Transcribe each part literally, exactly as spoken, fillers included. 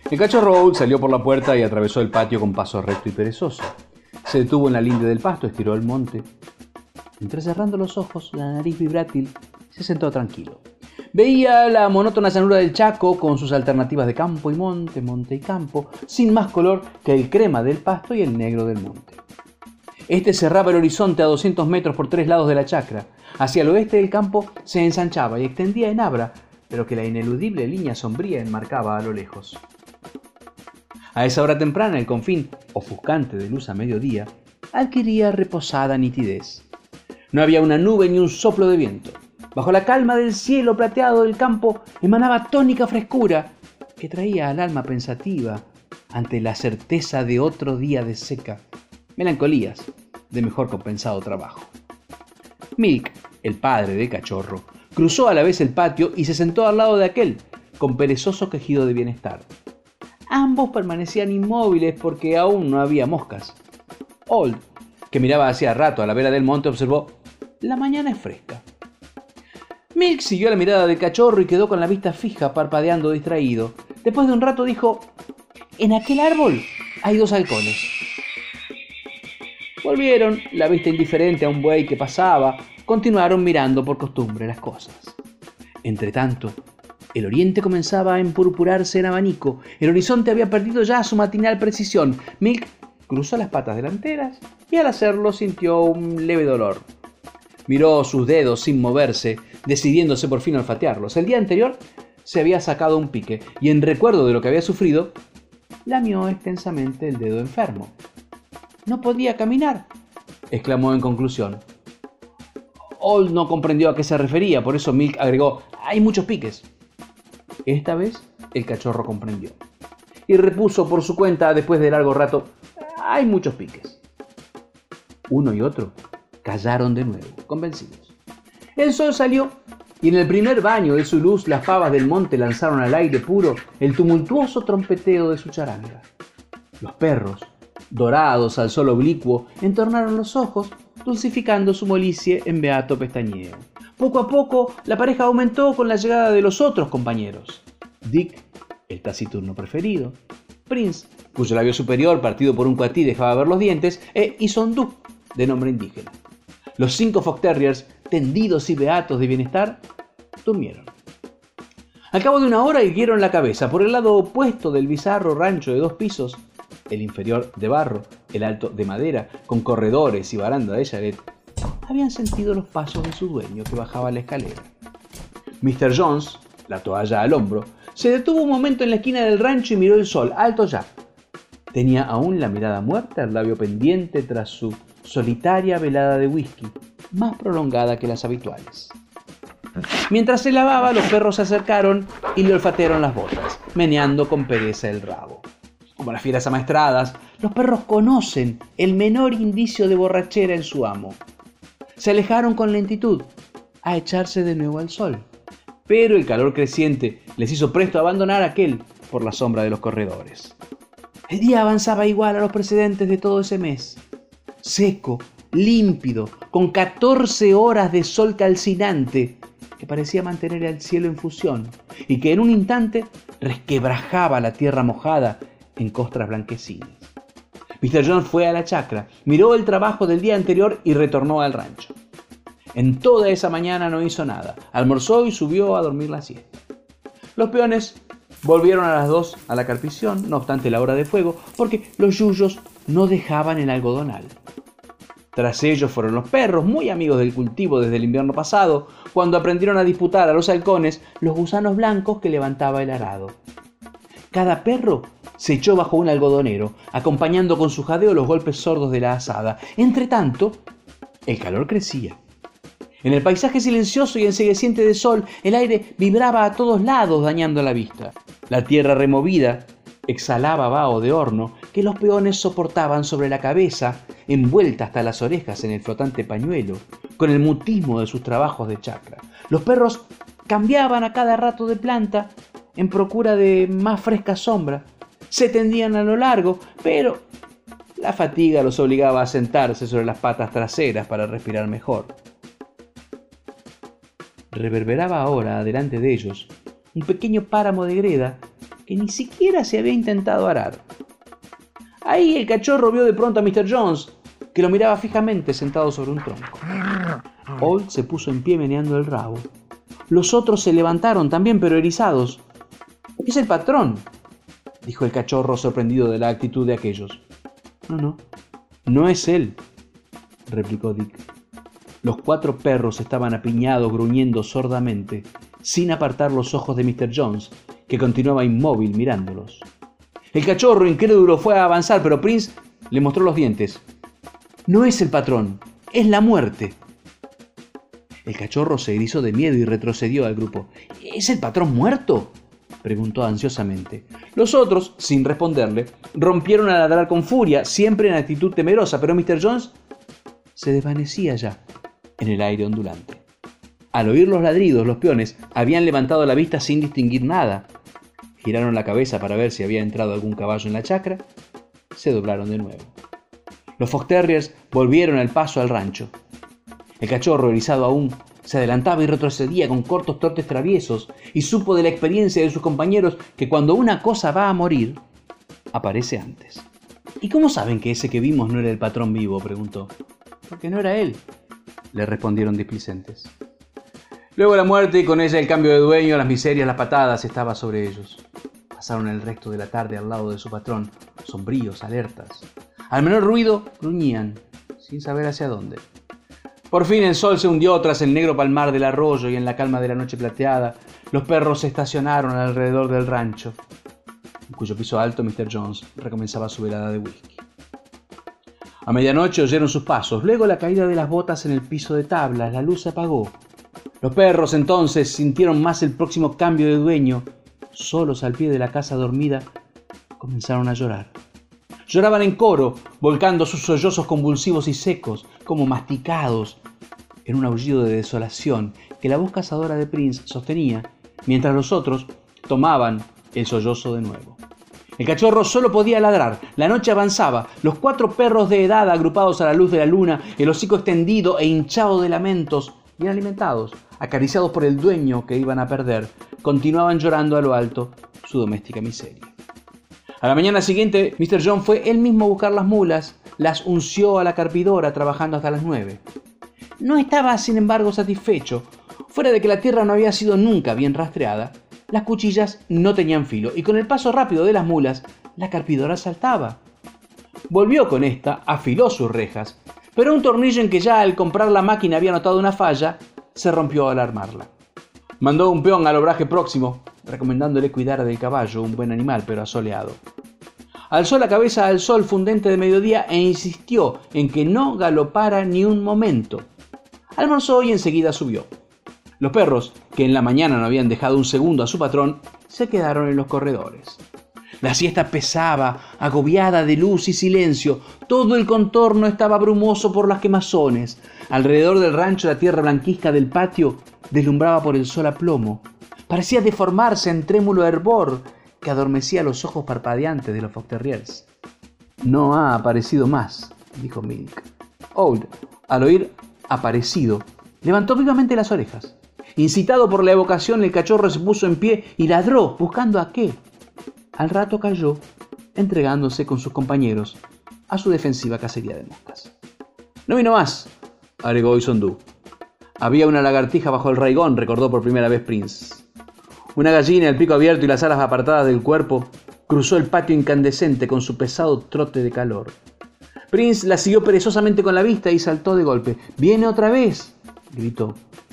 El cachorro Old salió por la puerta y atravesó el patio con paso recto y perezoso. Se detuvo en la linde del pasto, estiró el monte. Entrecerrando los ojos, la nariz vibrátil, se sentó tranquilo. Veía la monótona llanura del Chaco con sus alternativas de campo y monte, monte y campo, sin más color que el crema del pasto y el negro del monte. Este cerraba el horizonte a doscientos metros por tres lados de la chacra. Hacia el oeste el campo se ensanchaba y extendía en abra, pero que la ineludible línea sombría enmarcaba a lo lejos. A esa hora temprana el confín, ofuscante de luz a mediodía, adquiría reposada nitidez. No había una nube ni un soplo de viento. Bajo la calma del cielo plateado del campo emanaba tónica frescura que traía al alma pensativa ante la certeza de otro día de seca, melancolías de mejor compensado trabajo. Milk, el padre del cachorro, cruzó a la vez el patio y se sentó al lado de aquel, con perezoso quejido de bienestar. Ambos permanecían inmóviles porque aún no había moscas. Old, que miraba hacía rato a la vera del monte, observó: «La mañana es fresca». Milk siguió la mirada del cachorro y quedó con la vista fija, parpadeando distraído. Después de un rato dijo: «En aquel árbol hay dos halcones». Volvieron, la vista indiferente a un buey que pasaba, continuaron mirando por costumbre las cosas. Entretanto, el oriente comenzaba a empurpurarse en abanico. El horizonte había perdido ya su matinal precisión. Milk cruzó las patas delanteras y al hacerlo sintió un leve dolor. Miró sus dedos sin moverse, decidiéndose por fin a olfatearlos. El día anterior se había sacado un pique y, en recuerdo de lo que había sufrido, lamió extensamente el dedo enfermo. «No podía caminar», exclamó en conclusión. Old no comprendió a qué se refería, por eso Milk agregó: «Hay muchos piques». Esta vez el cachorro comprendió y repuso por su cuenta después de largo rato: «Hay muchos piques». Uno y otro callaron de nuevo, convencidos. El sol salió y en el primer baño de su luz las pavas del monte lanzaron al aire puro el tumultuoso trompeteo de su charanga. Los perros, dorados al sol oblicuo, entornaron los ojos, dulcificando su molicie en beato pestañeo. Poco a poco la pareja aumentó con la llegada de los otros compañeros. Dick, el taciturno preferido; Prince, cuyo labio superior, partido por un cuatí, dejaba ver los dientes; e Isondú, de nombre indígena. Los cinco Fox Terriers, tendidos y beatos de bienestar, durmieron. Al cabo de una hora irguieron la cabeza. Por el lado opuesto del bizarro rancho de dos pisos, el inferior de barro, el alto de madera, con corredores y baranda de chalet, habían sentido los pasos de su dueño que bajaba la escalera. mister Jones, la toalla al hombro, se detuvo un momento en la esquina del rancho y miró el sol, alto ya. Tenía aún la mirada muerta, el labio pendiente tras su solitaria velada de whisky, más prolongada que las habituales. Mientras se lavaba, los perros se acercaron y le olfatearon las botas, meneando con pereza el rabo. Como las fieras amaestradas, los perros conocen el menor indicio de borrachera en su amo. Se alejaron con lentitud, a echarse de nuevo al sol. Pero el calor creciente les hizo presto abandonar aquel por la sombra de los corredores. El día avanzaba igual a los precedentes de todo ese mes. Seco, límpido, con catorce horas de sol calcinante que parecía mantener el cielo en fusión y que en un instante resquebrajaba la tierra mojada en costras blanquecinas. mister Jones fue a la chacra, miró el trabajo del día anterior y retornó al rancho. En toda esa mañana no hizo nada, almorzó y subió a dormir la siesta. Los peones volvieron a las dos a la carpición, no obstante la hora de fuego, porque los yuyos no dejaban el algodonal. Tras ellos fueron los perros, muy amigos del cultivo desde el invierno pasado, cuando aprendieron a disputar a los halcones los gusanos blancos que levantaba el arado. Cada perro se echó bajo un algodonero, acompañando con su jadeo los golpes sordos de la azada. Entre tanto, el calor crecía. En el paisaje silencioso y encegueciente de sol, el aire vibraba a todos lados, dañando la vista. La tierra removida exhalaba vaho de horno que los peones soportaban sobre la cabeza, envuelta hasta las orejas en el flotante pañuelo, con el mutismo de sus trabajos de chacra. Los perros cambiaban a cada rato de planta en procura de más fresca sombra. Se tendían a lo largo, pero la fatiga los obligaba a sentarse sobre las patas traseras para respirar mejor. Reverberaba ahora, delante de ellos, un pequeño páramo de greda que ni siquiera se había intentado arar. Ahí el cachorro vio de pronto a mister Jones, que lo miraba fijamente sentado sobre un tronco. Old se puso en pie meneando el rabo. Los otros se levantaron también, pero erizados. «Es el patrón», dijo el cachorro sorprendido de la actitud de aquellos. «No, no, no es él», replicó Dick. Los cuatro perros estaban apiñados, gruñendo sordamente, sin apartar los ojos de mister Jones, que continuaba inmóvil mirándolos. El cachorro, incrédulo, fue a avanzar, pero Prince le mostró los dientes. «No es el patrón, es la muerte». El cachorro se erizó de miedo y retrocedió al grupo. «¿Es el patrón muerto?», preguntó ansiosamente. Los otros, sin responderle, rompieron a ladrar con furia, siempre en actitud temerosa, pero mister Jones se desvanecía ya en el aire ondulante. Al oír los ladridos, los peones habían levantado la vista sin distinguir nada. Giraron la cabeza para ver si había entrado algún caballo en la chacra. Se doblaron de nuevo. Los Fox Terriers volvieron al paso al rancho. El cachorro, erizado aún, se adelantaba y retrocedía con cortos trotes traviesos y supo de la experiencia de sus compañeros que cuando una cosa va a morir, aparece antes. «¿Y cómo saben que ese que vimos no era el patrón vivo?», preguntó. «Porque no era él», le respondieron displicentes. Luego la muerte y con ella el cambio de dueño, las miserias, las patadas, estaba sobre ellos. Pasaron el resto de la tarde al lado de su patrón, sombríos, alertas. Al menor ruido, gruñían, sin saber hacia dónde. Por fin el sol se hundió tras el negro palmar del arroyo y en la calma de la noche plateada, los perros se estacionaron alrededor del rancho, en cuyo piso alto mister Jones recomenzaba su velada de whisky. A medianoche oyeron sus pasos, luego la caída de las botas en el piso de tablas, la luz se apagó. Los perros entonces sintieron más el próximo cambio de dueño. Solos al pie de la casa dormida, comenzaron a llorar. Lloraban en coro, volcando sus sollozos convulsivos y secos, como masticados, en un aullido de desolación que la voz cazadora de Prince sostenía, mientras los otros tomaban el sollozo de nuevo. El cachorro solo podía ladrar. La noche avanzaba. Los cuatro perros de edad, agrupados a la luz de la luna, el hocico extendido e hinchado de lamentos, bien alimentados, acariciados por el dueño que iban a perder, continuaban llorando a lo alto su doméstica miseria. A la mañana siguiente, mister John fue él mismo a buscar las mulas, las unció a la carpidora trabajando hasta las nueve. No estaba, sin embargo, satisfecho. Fuera de que la tierra no había sido nunca bien rastreada, las cuchillas no tenían filo y con el paso rápido de las mulas, la carpidora saltaba. Volvió con esta, afiló sus rejas, pero un tornillo en que ya al comprar la máquina había notado una falla, se rompió al armarla. Mandó un peón al obraje próximo, recomendándole cuidar del caballo, un buen animal pero asoleado. Alzó la cabeza al sol fundente de mediodía e insistió en que no galopara ni un momento. Almorzó y enseguida subió. Los perros, que en la mañana no habían dejado un segundo a su patrón, se quedaron en los corredores. La siesta pesaba, agobiada de luz y silencio. Todo el contorno estaba brumoso por las quemazones. Alrededor del rancho la tierra blanquizca del patio deslumbraba por el sol a plomo. Parecía deformarse en trémulo hervor que adormecía los ojos parpadeantes de los Fox Terriers. «No ha aparecido más», dijo Milk. Old, al oír «aparecido», levantó vivamente las orejas. Incitado por la evocación, el cachorro se puso en pie y ladró, buscando a qué. Al rato cayó, entregándose con sus compañeros a su defensiva cacería de moscas. «No vino más», agregó Isondú. «Había una lagartija bajo el raigón», recordó por primera vez Prince. Una gallina, el pico abierto y las alas apartadas del cuerpo, cruzó el patio incandescente con su pesado trote de calor. Prince la siguió perezosamente con la vista y saltó de golpe. «¡Viene otra vez!», gritó.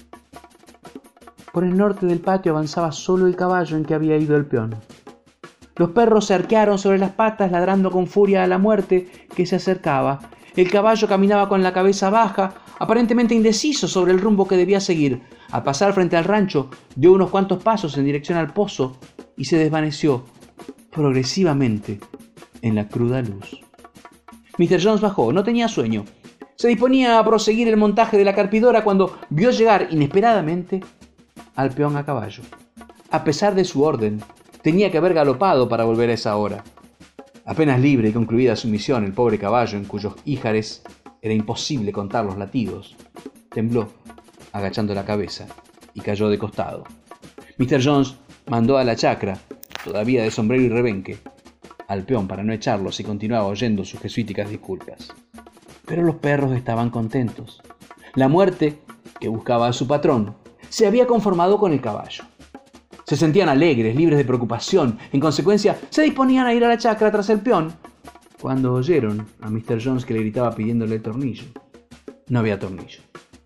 Por el norte del patio avanzaba solo el caballo en que había ido el peón. Los perros se arquearon sobre las patas, ladrando con furia a la muerte que se acercaba. El caballo caminaba con la cabeza baja, aparentemente indeciso sobre el rumbo que debía seguir. Al pasar frente al rancho, dio unos cuantos pasos en dirección al pozo y se desvaneció progresivamente en la cruda luz. mister Jones bajó, no tenía sueño. Se disponía a proseguir el montaje de la carpidora cuando vio llegar inesperadamente al peón a caballo. A pesar de su orden, tenía que haber galopado para volver a esa hora. Apenas libre y concluida su misión, el pobre caballo, en cuyos ijares era imposible contar los latidos, tembló, agachando la cabeza, y cayó de costado. mister Jones mandó a la chacra todavía de sombrero y rebenque, al peón para no echarlo si continuaba oyendo sus jesuíticas disculpas. Pero los perros estaban contentos. La muerte, que buscaba a su patrón, se había conformado con el caballo. Se sentían alegres, libres de preocupación. En consecuencia, se disponían a ir a la chacra tras el peón, cuando oyeron a mister Jones que le gritaba pidiéndole el tornillo. No había tornillo.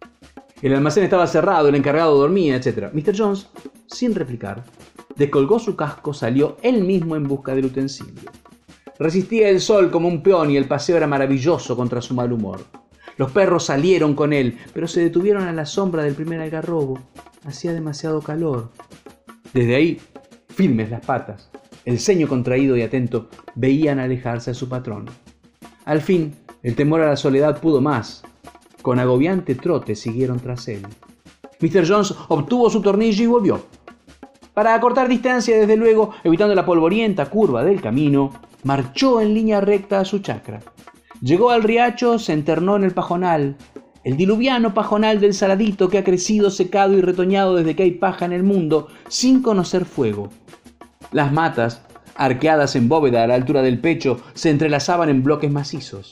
El almacén estaba cerrado, el encargado dormía, etcétera. mister Jones, sin replicar, descolgó su casco, salió él mismo en busca del utensilio. Resistía el sol como un peón y el paseo era maravilloso contra su mal humor. Los perros salieron con él, pero se detuvieron a la sombra del primer algarrobo. Hacía demasiado calor. Desde ahí, firmes las patas, el ceño contraído y atento, veían alejarse a su patrón. Al fin, el temor a la soledad pudo más. Con agobiante trote siguieron tras él. mister Jones obtuvo su tornillo y volvió. Para acortar distancia, desde luego, evitando la polvorienta curva del camino, marchó en línea recta a su chacra. Llegó al riacho, se internó en el pajonal, el diluviano pajonal del Saladito que ha crecido, secado y retoñado desde que hay paja en el mundo, sin conocer fuego. Las matas, arqueadas en bóveda a la altura del pecho, se entrelazaban en bloques macizos.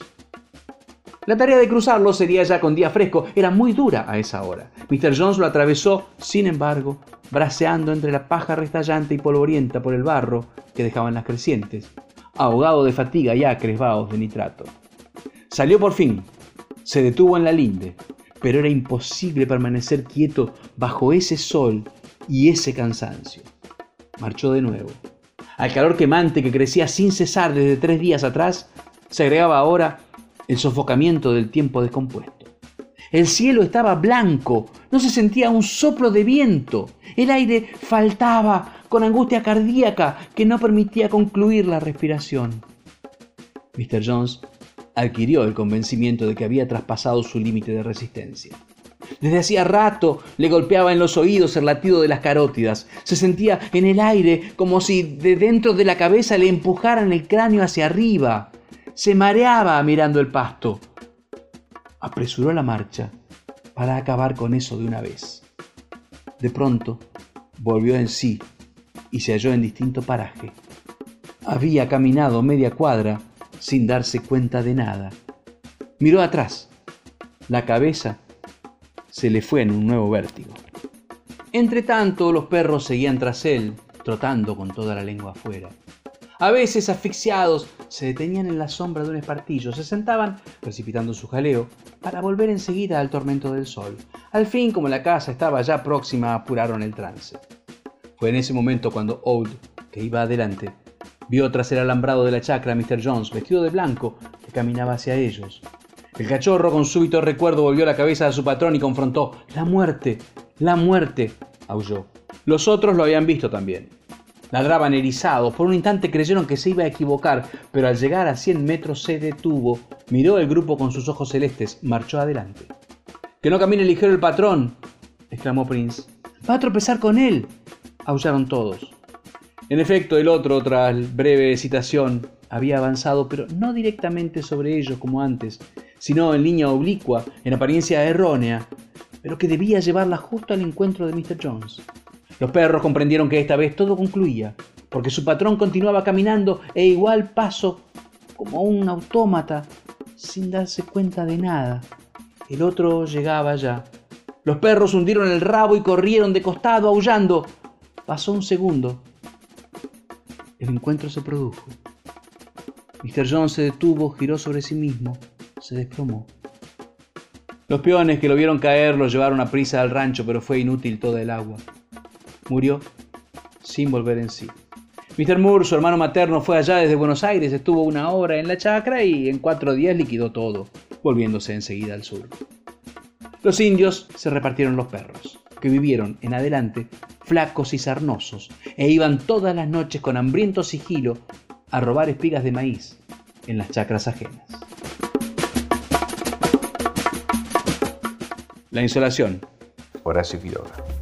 La tarea de cruzarlo sería ya con día fresco, era muy dura a esa hora. mister Jones lo atravesó, sin embargo, braceando entre la paja restallante y polvorienta por el barro que dejaban las crecientes, ahogado de fatiga y acres vaos de nitrato. Salió por fin, se detuvo en la linde, pero era imposible permanecer quieto bajo ese sol y ese cansancio. Marchó de nuevo. Al calor quemante que crecía sin cesar desde tres días atrás, se agregaba ahora el sofocamiento del tiempo descompuesto. El cielo estaba blanco, no se sentía un soplo de viento. El aire faltaba con angustia cardíaca que no permitía concluir la respiración. mister Jones adquirió el convencimiento de que había traspasado su límite de resistencia. Desde hacía rato le golpeaba en los oídos el latido de las carótidas. Se sentía en el aire como si de dentro de la cabeza le empujaran el cráneo hacia arriba. Se mareaba mirando el pasto. Apresuró la marcha para acabar con eso de una vez. De pronto volvió en sí y se halló en distinto paraje. Había caminado media cuadra sin darse cuenta de nada. Miró atrás. La cabeza se le fue en un nuevo vértigo. Entretanto, los perros seguían tras él, trotando con toda la lengua afuera. A veces, asfixiados, se detenían en la sombra de un espartillo, se sentaban, precipitando su jaleo, para volver enseguida al tormento del sol. Al fin, como la casa estaba ya próxima, apuraron el trance. Fue en ese momento cuando Old, que iba adelante, vio tras el alambrado de la chacra a mister Jones, vestido de blanco, que caminaba hacia ellos. El cachorro, con súbito recuerdo, volvió la cabeza a su patrón y confrontó. «¡La muerte! ¡La muerte!», aulló. Los otros lo habían visto también. Ladraban erizados. Por un instante creyeron que se iba a equivocar, pero al llegar a cien metros se detuvo, miró el grupo con sus ojos celestes, marchó adelante. «¡Que no camine ligero el patrón!», exclamó Prince. «¡Va a tropezar con él!», aullaron todos. En efecto, el otro, tras breve hesitación, había avanzado, pero no directamente sobre ellos como antes, sino en línea oblicua, en apariencia errónea, pero que debía llevarla justo al encuentro de mister Jones. Los perros comprendieron que esta vez todo concluía, porque su patrón continuaba caminando a igual paso como un autómata, sin darse cuenta de nada. El otro llegaba ya. Los perros hundieron el rabo y corrieron de costado aullando. Pasó un segundo. El encuentro se produjo. mister Jones se detuvo, giró sobre sí mismo, se desplomó. Los peones que lo vieron caer lo llevaron a prisa al rancho, pero fue inútil toda el agua. Murió sin volver en sí. mister Moore, su hermano materno, fue allá desde Buenos Aires, estuvo una hora en la chacra y en cuatro días liquidó todo, volviéndose enseguida al sur. Los indios se repartieron los perros, que vivieron en adelante flacos y sarnosos, e iban todas las noches con hambriento sigilo a robar espigas de maíz en las chacras ajenas. La insolación. Horacio Quiroga.